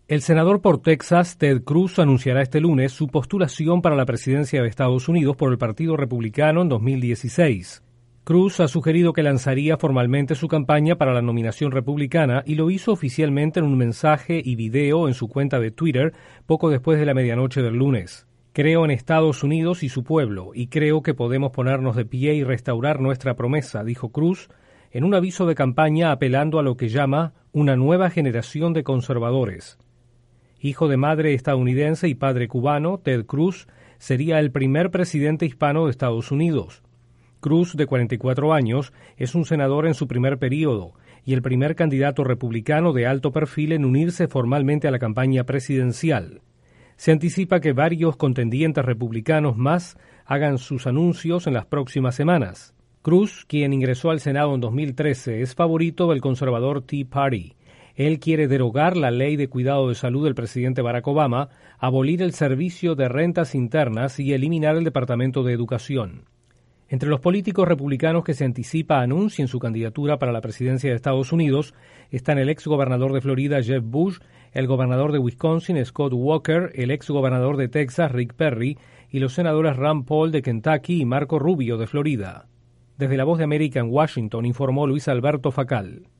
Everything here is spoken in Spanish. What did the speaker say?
El senador por Texas, Ted Cruz, anunciará este lunes su postulación para la presidencia de Estados Unidos por el Partido Republicano en 2016. Cruz ha sugerido que lanzaría formalmente su campaña para la nominación republicana y lo hizo oficialmente en un mensaje y video en su cuenta de Twitter poco después de la medianoche del lunes. Creo en Estados Unidos y su pueblo, y creo que podemos ponernos de pie y restaurar nuestra promesa, dijo Cruz, en un aviso de campaña apelando a lo que llama una nueva generación de conservadores. Hijo de madre estadounidense y padre cubano, Ted Cruz sería el primer presidente hispano de Estados Unidos. Cruz, de 44 años, es un senador en su primer período y el primer candidato republicano de alto perfil en unirse formalmente a la campaña presidencial. Se anticipa que varios contendientes republicanos más hagan sus anuncios en las próximas semanas. Cruz, quien ingresó al Senado en 2013, es favorito del conservador Tea Party. Él quiere derogar la ley de cuidado de salud del presidente Barack Obama, abolir el servicio de rentas internas y eliminar el Departamento de Educación. Entre los políticos republicanos que se anticipa anuncien su candidatura para la presidencia de Estados Unidos están el exgobernador de Florida, Jeb Bush, el gobernador de Wisconsin, Scott Walker, el exgobernador de Texas, Rick Perry, y los senadores Rand Paul de Kentucky y Marco Rubio de Florida. Desde La Voz de América en Washington informó Luis Alberto Facal.